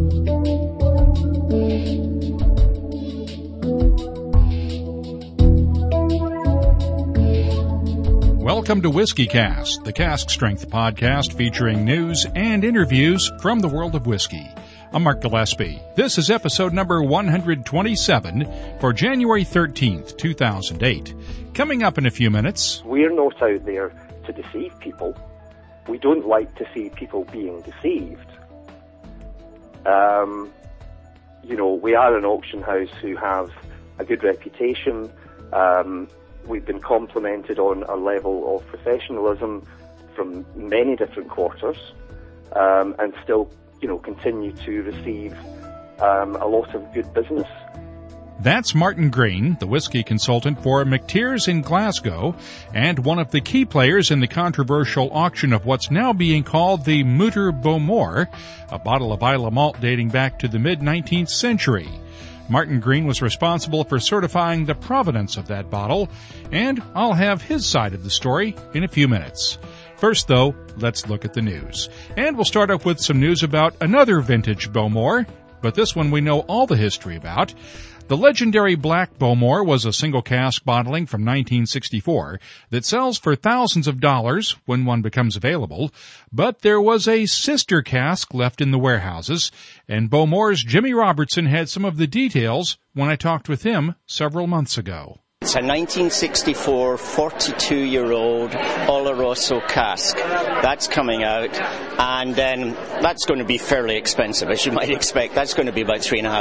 Welcome to Whiskey Cast, the Cask Strength podcast featuring news and interviews from the world of whiskey. I'm Mark Gillespie. This is episode number 127 for January 13th, 2008. Coming up in a few minutes. We're not out there to deceive people. We don't like to see people being deceived. We are an auction house who have a good reputation. We've been complimented on a level of professionalism from many different quarters, and still, continue to receive a lot of good business. That's Martin Green, the whiskey consultant for McTears in Glasgow, and one of the key players in the controversial auction of what's now being called the Mutter Bowmore, a bottle of Islay malt dating back to the mid-19th century. Martin Green was responsible for certifying the provenance of that bottle, and I'll have his side of the story in a few minutes. First, though, let's look at the news. And we'll start off with some news about another vintage Bowmore, but this one we know all the history about. The legendary Black Bowmore was a single cask bottling from 1964 that sells for thousands of dollars when one becomes available, but there was a sister cask left in the warehouses, and Bowmore's Jimmy Robertson had some of the details when I talked with him several months ago. It's a 1964 42-year-old Oloroso cask. That's coming out, and then that's going to be fairly expensive, as you might expect. That's going to be about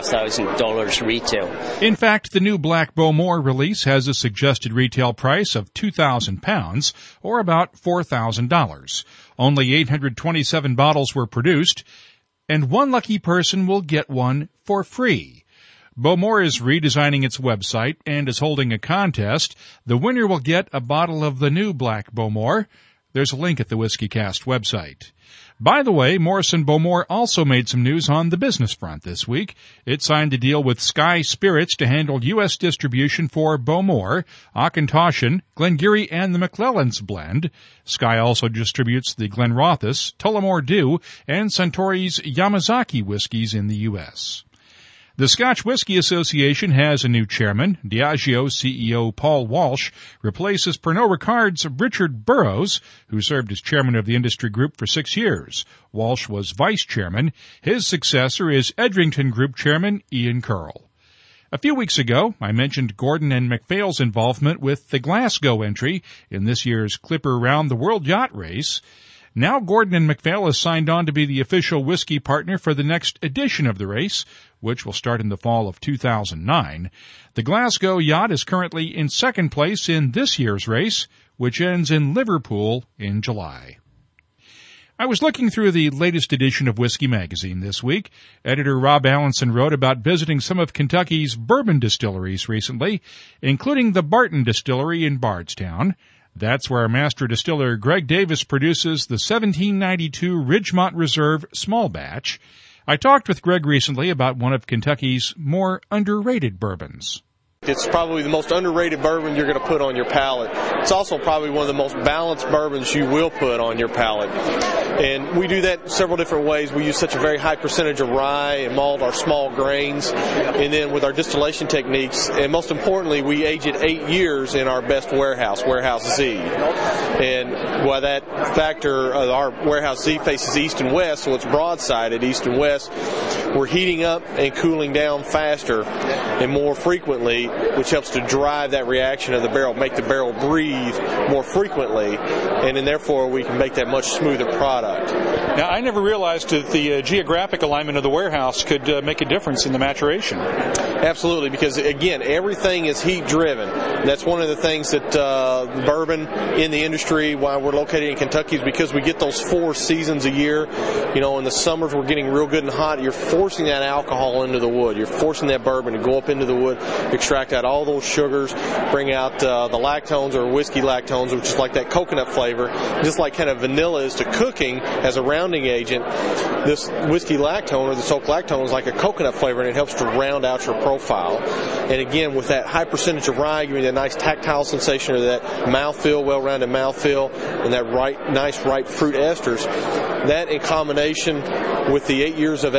$3,500 retail. In fact, the new Black Bowmore release has a suggested retail price of £2,000, or about $4,000. Only 827 bottles were produced, and one lucky person will get one for free. Bowmore is redesigning its website and is holding a contest. The winner will get a bottle of the new Black Bowmore. There's a link at the WhiskeyCast website. By the way, Morrison Bowmore also made some news on the business front this week. It signed a deal with Sky Spirits to handle U.S. distribution for Bowmore, Auchentoshan, Glengarry, and the McClelland's blend. Sky also distributes the Glenrothes, Tullamore Dew, and Suntory's Yamazaki whiskeys in the U.S. The Scotch Whisky Association has a new chairman. Diageo CEO Paul Walsh replaces Pernod Ricard's Richard Burrows, who served as chairman of the industry group for 6 years. Walsh was vice chairman. His successor is Edrington Group chairman Ian Curl. A few weeks ago, I mentioned Gordon and MacPhail's involvement with the Glasgow entry in this year's Clipper Round the World Yacht Race. Now Gordon and MacPhail has signed on to be the official whiskey partner for the next edition of the race, which will start in the fall of 2009. The Glasgow yacht is currently in second place in this year's race, which ends in Liverpool in July. I was looking through the latest edition of Whiskey Magazine this week. Editor Rob Allenson wrote about visiting some of Kentucky's bourbon distilleries recently, including the Barton Distillery in Bardstown. That's where master distiller Greg Davis produces the 1792 Ridgemont Reserve small batch. I talked with Greg recently about one of Kentucky's more underrated bourbons. It's probably the most underrated bourbon you're going to put on your palate. It's also probably one of the most balanced bourbons you will put on your palate. And we do that several different ways. We use such a very high percentage of rye and malt, our small grains, and then with our distillation techniques, and most importantly, we age it 8 years in our best warehouse, Warehouse Z. And while that factor, our Warehouse Z faces east and west, so it's broadsided east and west, we're heating up and cooling down faster and more frequently, which helps to drive that reaction of the barrel, make the barrel breathe more frequently, and then therefore we can make that much smoother product. Now, I never realized that the geographic alignment of the warehouse could make a difference in the maturation. Absolutely, because again, everything is heat driven. That's one of the things that bourbon in the industry, why we're located in Kentucky, is because we get those 4 seasons a year. In the summers we're getting real good and hot. You're forcing that alcohol into the wood. You're forcing that bourbon to go up into the wood, extract out all those sugars, bring out the lactones or whiskey lactones, which is like that coconut flavor. Just like kind of vanilla is to cooking as a rounding agent, this whiskey lactone or this oak lactone is like a coconut flavor, and it helps to round out your profile. And again, with that high percentage of rye, giving you that nice tactile sensation or that mouthfeel, well-rounded mouthfeel, and that nice ripe fruit esters, that in combination with the 8 years of age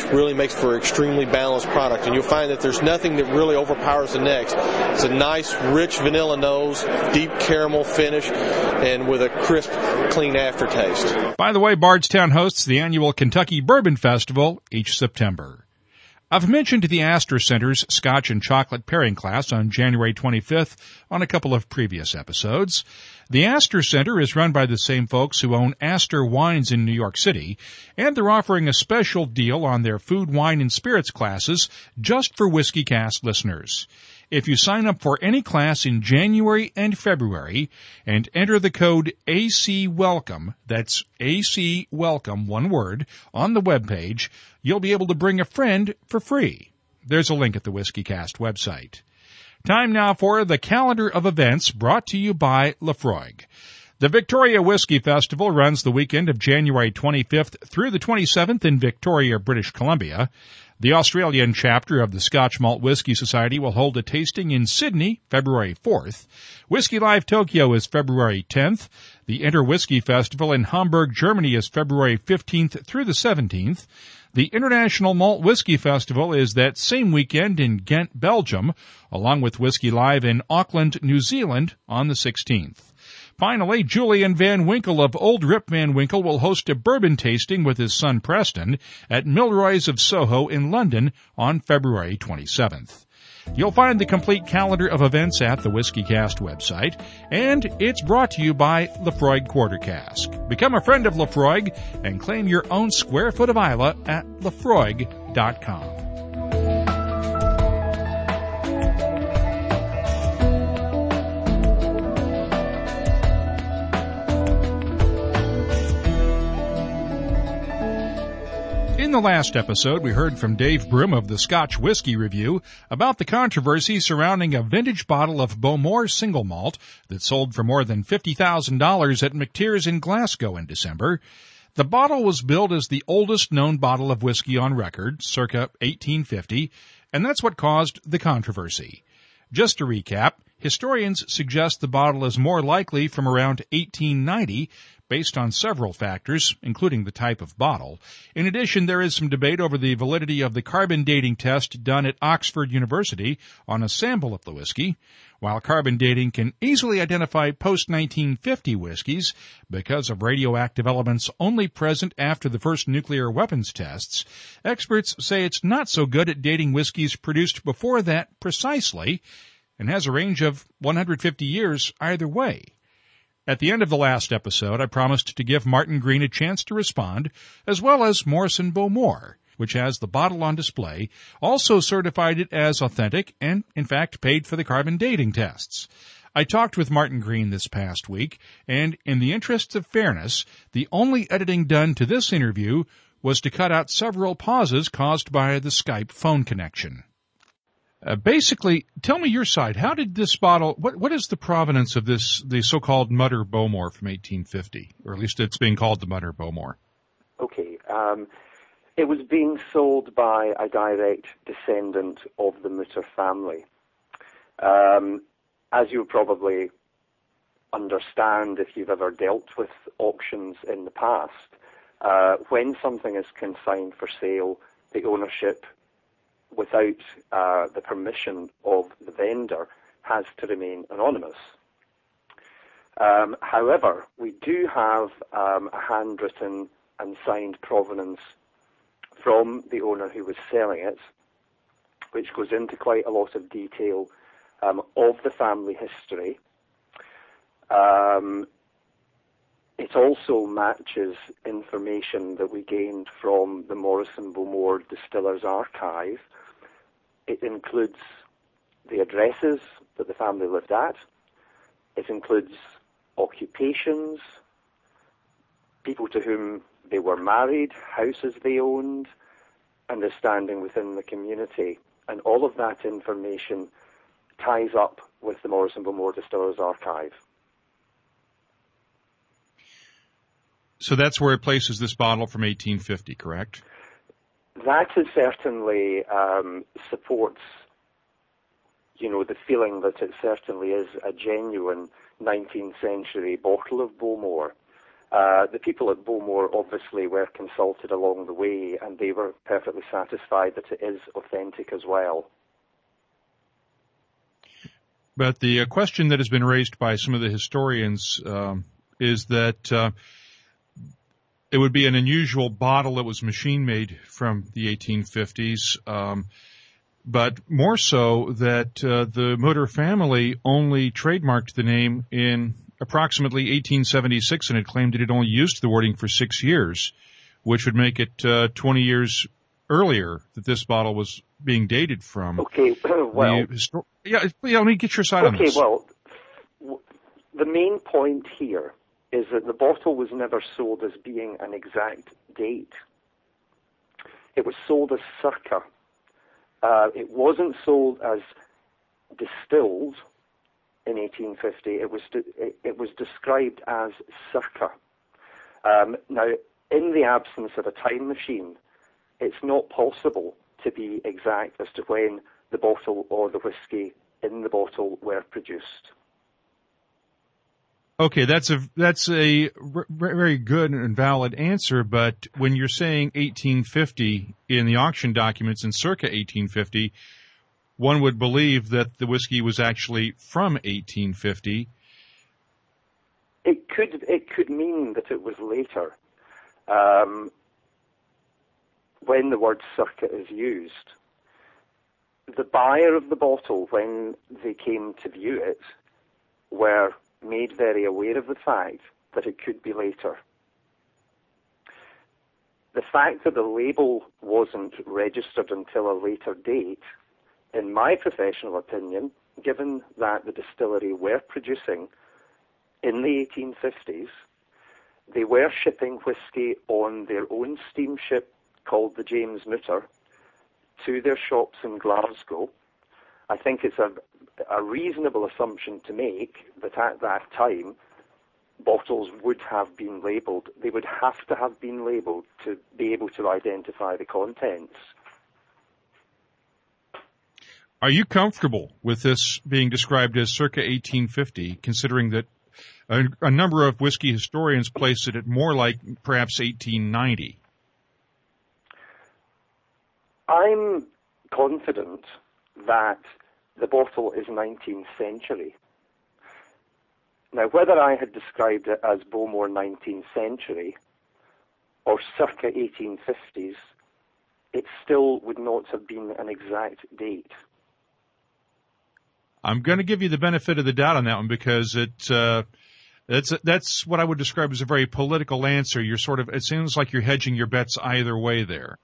really makes for an extremely balanced product. And you'll find that there's nothing that really overpowers the next. It's a nice, rich vanilla nose, deep caramel finish, and with a crisp, clean aftertaste. By the way, Bardstown hosts the annual Kentucky Bourbon Festival each September. I've mentioned the Astor Center's Scotch and Chocolate Pairing class on January 25th on a couple of previous episodes. The Astor Center is run by the same folks who own Astor Wines in New York City, and they're offering a special deal on their food, wine, and spirits classes just for WhiskeyCast listeners. If you sign up for any class in January and February and enter the code ACWELCOME, that's AC Welcome, one word, on the webpage, you'll be able to bring a friend for free. There's a link at the WhiskeyCast website. Time now for the calendar of events brought to you by Laphroaig. The Victoria Whiskey Festival runs the weekend of January 25th through the 27th in Victoria, British Columbia. The Australian chapter of the Scotch Malt Whisky Society will hold a tasting in Sydney, February 4th. Whisky Live Tokyo is February 10th. The Inter Whisky Festival in Hamburg, Germany is February 15th through the 17th. The International Malt Whisky Festival is that same weekend in Ghent, Belgium, along with Whisky Live in Auckland, New Zealand on the 16th. Finally, Julian Van Winkle of Old Rip Van Winkle will host a bourbon tasting with his son Preston at Milroy's of Soho in London on February 27th. You'll find the complete calendar of events at the WhiskeyCast website, and it's brought to you by Laphroaig Quarter Cask. Become a friend of Laphroaig and claim your own square foot of Islay at laphroaig.com. In the last episode, we heard from Dave Broom of the Scotch Whisky Review about the controversy surrounding a vintage bottle of Bowmore single malt that sold for more than $50,000 at McTeer's in Glasgow in December. The bottle was billed as the oldest known bottle of whiskey on record, circa 1850, and that's what caused the controversy. Just to recap, historians suggest the bottle is more likely from around 1890, based on several factors, including the type of bottle. In addition, there is some debate over the validity of the carbon dating test done at Oxford University on a sample of the whiskey. While carbon dating can easily identify post-1950 whiskeys because of radioactive elements only present after the first nuclear weapons tests, experts say it's not so good at dating whiskeys produced before that precisely, and has a range of 150 years either way. At the end of the last episode, I promised to give Martin Green a chance to respond, as well as Morrison Bowmore, which has the bottle on display, also certified it as authentic and, in fact, paid for the carbon dating tests. I talked with Martin Green this past week, and in the interests of fairness, the only editing done to this interview was to cut out several pauses caused by the Skype phone connection. Basically, tell me your side. How did this bottle, what is the provenance of this, the so-called Mutter Bowmore from 1850? Or at least it's being called the Mutter Bowmore. Okay. It was being sold by a direct descendant of the Mutter family. As you probably understand if you've ever dealt with auctions in the past, when something is consigned for sale, the ownership without the permission of the vendor has to remain anonymous. However, we do have a handwritten and signed provenance from the owner who was selling it, which goes into quite a lot of detail of the family history. It also matches information that we gained from the Morrison Bowmore Distillers Archive. It includes the addresses that the family lived at. It includes occupations, people to whom they were married, houses they owned, and their standing within the community. And all of that information ties up with the Morrison Bowmore Distillers Archive. So that's where it places this bottle from 1850, correct? That is certainly supports, the feeling that it certainly is a genuine 19th century bottle of Bowmore. The people at Bowmore obviously were consulted along the way, and they were perfectly satisfied that it is authentic as well. But the question that has been raised by some of the historians is that it would be an unusual bottle that was machine-made from the 1850s, but more so that the Mutter family only trademarked the name in approximately 1876 and had claimed that it only used the wording for 6 years, which would make it 20 years earlier that this bottle was being dated from. Okay, well... let me get your side on this. Okay, well, the main point here is that the bottle was never sold as being an exact date. It was sold as circa. It wasn't sold as distilled in 1850. It was described as circa. Now, in the absence of a time machine, it's not possible to be exact as to when the bottle or the whiskey in the bottle were produced. Okay, that's a very good and valid answer, but when you're saying 1850 in the auction documents and circa 1850, one would believe that the whiskey was actually from 1850. It could mean that it was later. When the word circa is used, the buyer of the bottle, when they came to view it, were made very aware of the fact that it could be later. The fact that the label wasn't registered until a later date, in my professional opinion, given that the distillery were producing in the 1850s, they were shipping whiskey on their own steamship called the James Mutter to their shops in Glasgow. I think it's a reasonable assumption to make that at that time, bottles would have been labelled. They would have to have been labelled to be able to identify the contents. Are you comfortable with this being described as circa 1850, considering that a number of whiskey historians place it at more like perhaps 1890? I'm confident that the bottle is 19th century. Now, whether I had described it as Bowmore 19th century or circa 1850s, it still would not have been an exact date. I'm going to give you the benefit of the doubt on that one because that's what I would describe as a very political answer. It seems like you're hedging your bets either way there.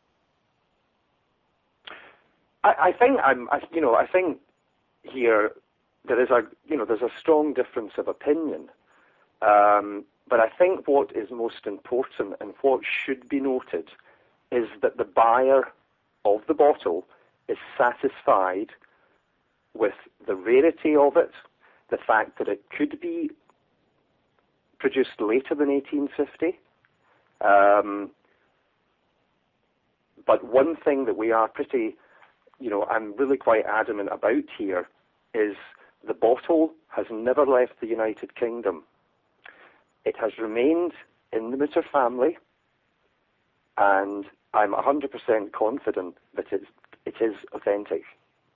I think here there's a strong difference of opinion. But I think what is most important and what should be noted is that the buyer of the bottle is satisfied with the rarity of it, the fact that it could be produced later than 1850. But one thing that we are I'm really quite adamant about here is the bottle has never left the United Kingdom. It has remained in the Mutter family, and I'm 100% confident that it is authentic.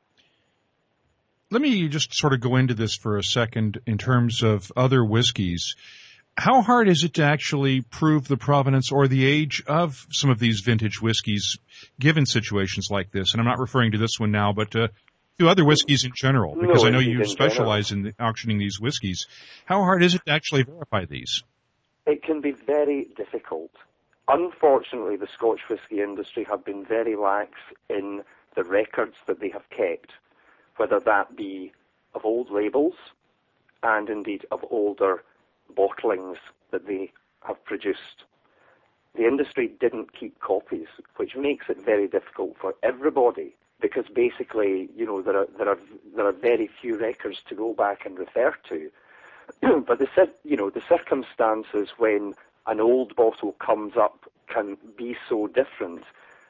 Let me just sort of go into this for a second in terms of other whiskeys. How hard is it to actually prove the provenance or the age of some of these vintage whiskeys given situations like this? And I'm not referring to this one now, but to other whiskeys in general, because I know you specialize in auctioning these whiskeys. How hard is it to actually verify these? It can be very difficult. Unfortunately, the Scotch whisky industry have been very lax in the records that they have kept, whether that be of old labels and indeed of older bottlings that they have produced. The industry didn't keep copies, which makes it very difficult for everybody, because basically, there are very few records to go back and refer to. But the circumstances when an old bottle comes up can be so different.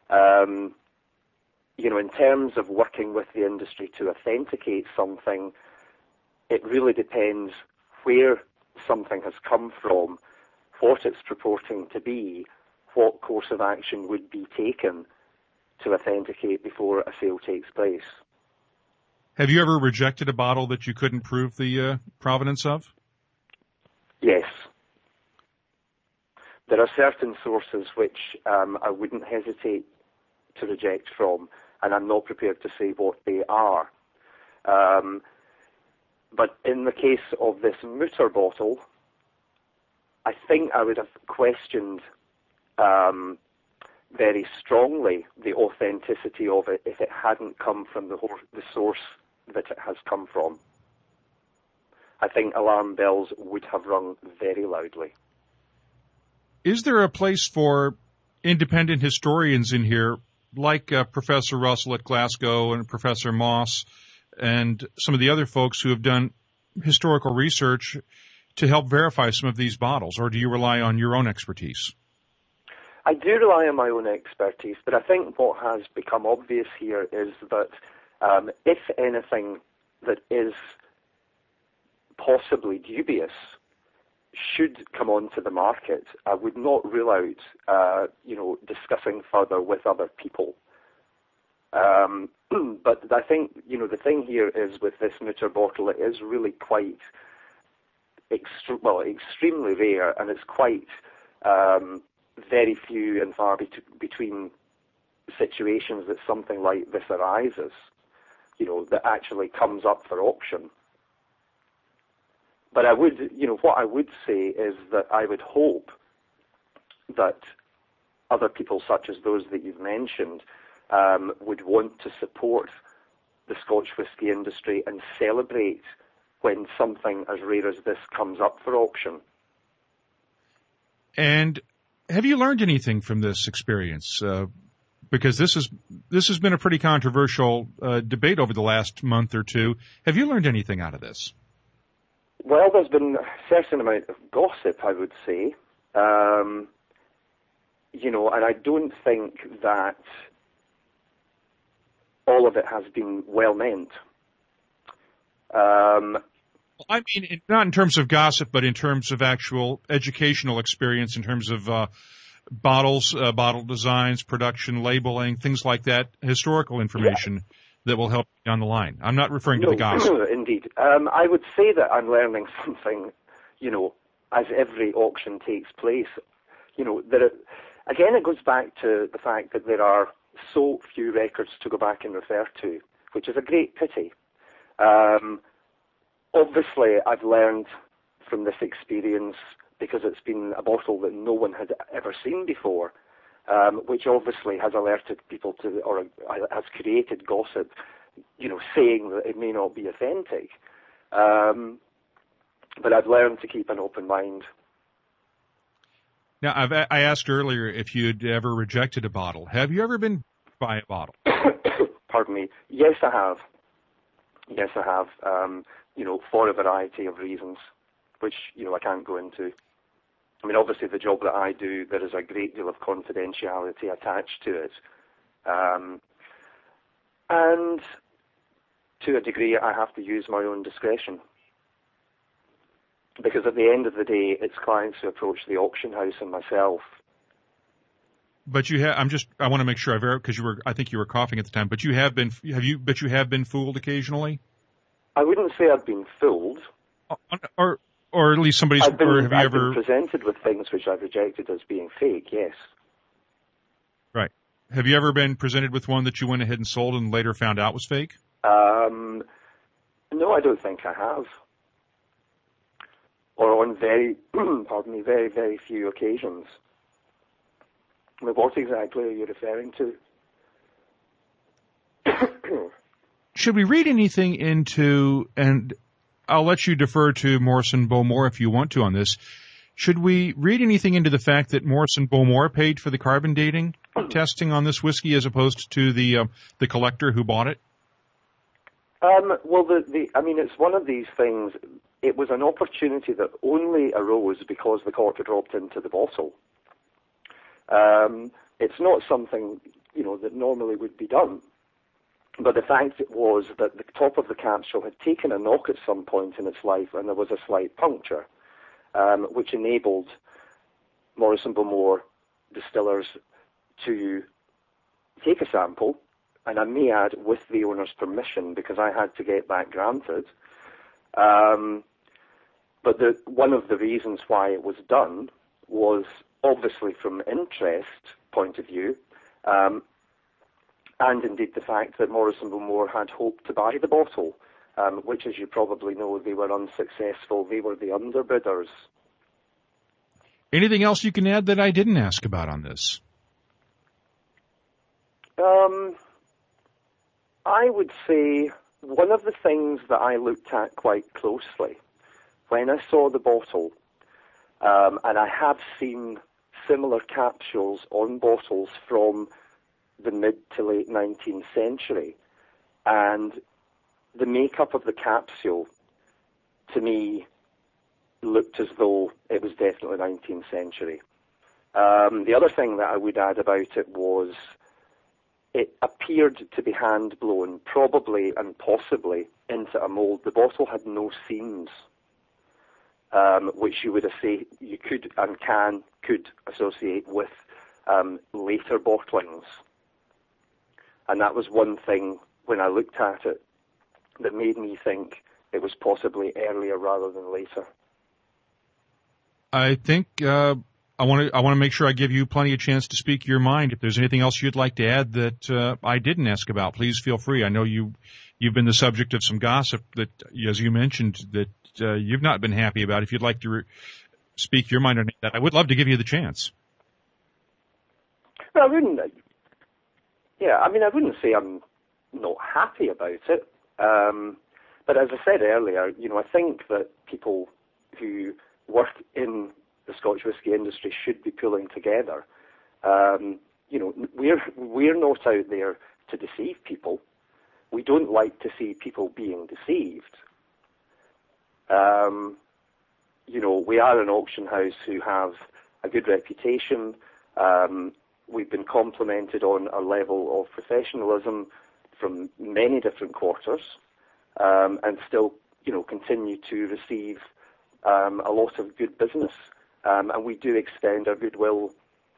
In terms of working with the industry to authenticate something, it really depends where something has come from, what it's purporting to be, what course of action would be taken to authenticate before a sale takes place. Have you ever rejected a bottle that you couldn't prove the provenance of? Yes. There are certain sources which I wouldn't hesitate to reject from, and I'm not prepared to say what they are. But in the case of this Mutter bottle, I think I would have questioned very strongly the authenticity of it if it hadn't come from the source that it has come from. I think alarm bells would have rung very loudly. Is there a place for independent historians in here, like Professor Russell at Glasgow and Professor Moss and some of the other folks who have done historical research to help verify some of these bottles, or do you rely on your own expertise? I do rely on my own expertise, but I think what has become obvious here is that if anything that is possibly dubious should come onto the market, I would not rule out, discussing further with other people. But I think, the thing here is with this Mutter bottle, it is really quite extremely rare, and it's quite very few and far between situations that something like this arises, that actually comes up for auction. But I would, what I would say is that I would hope that other people such as those that you've mentioned would want to support the Scotch whisky industry and celebrate when something as rare as this comes up for auction. And have you learned anything from this experience? Because this has been a pretty controversial debate over the last month or two. Have you learned anything out of this? Well, there's been a certain amount of gossip, I would say. And I don't think that all of it has been well meant. I mean, not in terms of gossip, but in terms of actual educational experience, in terms of bottles, bottle designs, production, labeling, things like that, historical information that will help down the line. I'm not referring to the gossip. No, indeed. I would say that I'm learning something, as every auction takes place. Again, it goes back to the fact that there are so few records to go back and refer to, which is a great pity. Obviously, I've learned from this experience because it's been a bottle that no one had ever seen before, which obviously has alerted people to, or has created gossip, saying that it may not be authentic. But I've learned to keep an open mind. Now, I asked earlier if you'd ever rejected a bottle. Have you ever been by a bottle? Pardon me. Yes, I have. Yes, I have. For a variety of reasons, which, I can't go into. I mean, obviously, the job that I do, there is a great deal of confidentiality attached to it. And to a degree, I have to use my own discretion. Because at the end of the day, it's clients who approach the auction house and myself. But I want to make sure because I think you were coughing at the time, but you have been fooled occasionally? I wouldn't say I've been fooled. Or at least somebody's, I've been presented with things which I've rejected as being fake, yes. Right. Have you ever been presented with one that you went ahead and sold and later found out was fake? No, I don't think I have. Or on very, very, very few occasions. I mean, what exactly are you referring to? Should we read anything into, and I'll let you defer to Morrison Bowmore if you want to on this, should we read anything into the fact that Morrison Bowmore paid for the carbon dating testing on this whiskey as opposed to the collector who bought it? Well, it's one of these things. It was an opportunity that only arose because the cork dropped into the bottle. It's not something, that normally would be done. But the fact was that the top of the capsule had taken a knock at some point in its life and there was a slight puncture, which enabled Morrison Bowmore distillers to take a sample, and I may add with the owner's permission, because I had to get that granted. But one of the reasons why it was done was obviously from interest point of view, and indeed the fact that Morrison Bowmore had hoped to buy the bottle, which, as you probably know, they were unsuccessful. They were the underbidders. Anything else you can add that I didn't ask about on this? I would say one of the things that I looked at quite closely when I saw the bottle, and I have seen similar capsules on bottles from the mid to late 19th century, and the makeup of the capsule, to me, looked as though it was definitely 19th century. The other thing that I would add about it was it appeared to be hand-blown, probably and possibly into a mould. The bottle had no seams, which you would say you could and could associate with later bottlings. And that was one thing when I looked at it that made me think it was possibly earlier rather than later. I think I want to make sure I give you plenty of chance to speak your mind. If there's anything else you'd like to add that I didn't ask about, please feel free. I know you've been the subject of some gossip that, as you mentioned, that you've not been happy about. If you'd like to speak your mind on that, I would love to give you the chance. Well, I wouldn't. Yeah, I mean, I wouldn't say I'm not happy about it. But as I said earlier, I think that people who work in the Scotch whisky industry should be pulling together. We're not out there to deceive people. We don't like to see people being deceived. We are an auction house who have a good reputation. We've been complimented on our level of professionalism from many different quarters, and still, continue to receive a lot of good business. And we do extend our goodwill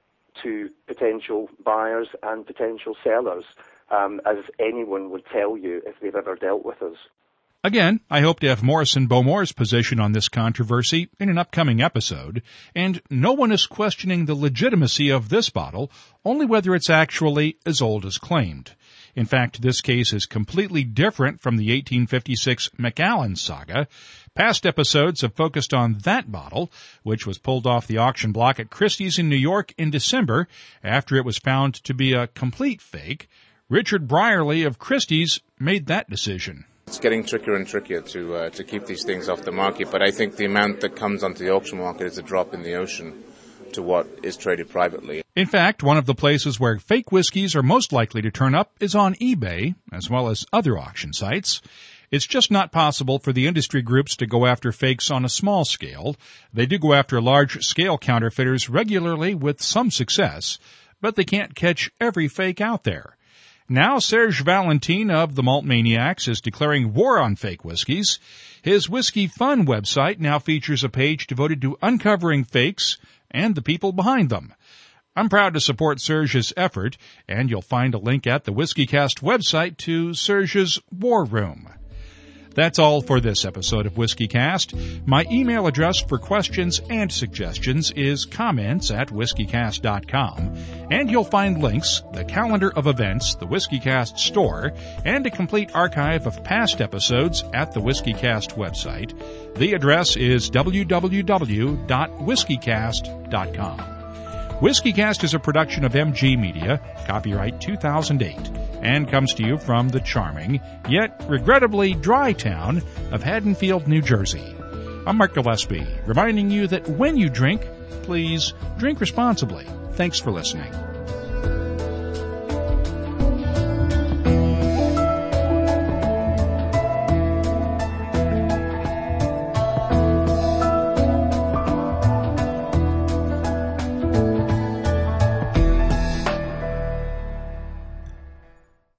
to potential buyers and potential sellers, as anyone would tell you if they've ever dealt with us. Again, I hope to have Morrison Bowmore's position on this controversy in an upcoming episode, and no one is questioning the legitimacy of this bottle, only whether it's actually as old as claimed. In fact, this case is completely different from the 1856 Macallan saga. Past episodes have focused on that bottle, which was pulled off the auction block at Christie's in New York in December after it was found to be a complete fake. Richard Brierley of Christie's made that decision. It's getting trickier and trickier to keep these things off the market, but I think the amount that comes onto the auction market is a drop in the ocean to what is traded privately. In fact, one of the places where fake whiskeys are most likely to turn up is on eBay, as well as other auction sites. It's just not possible for the industry groups to go after fakes on a small scale. They do go after large-scale counterfeiters regularly with some success, but they can't catch every fake out there. Now Serge Valentin of the Malt Maniacs is declaring war on fake whiskeys. His Whiskey Fun website now features a page devoted to uncovering fakes and the people behind them. I'm proud to support Serge's effort, and you'll find a link at the WhiskyCast website to Serge's War Room. That's all for this episode of WhiskyCast. My email address for questions and suggestions is comments@whiskycast.com, and you'll find links, the calendar of events, the WhiskyCast store, and a complete archive of past episodes at the WhiskyCast website. The address is www.whiskycast.com. WhiskyCast is a production of MG Media, copyright 2008, and comes to you from the charming, yet regrettably dry town of Haddonfield, New Jersey. I'm Mark Gillespie, reminding you that when you drink, please drink responsibly. Thanks for listening.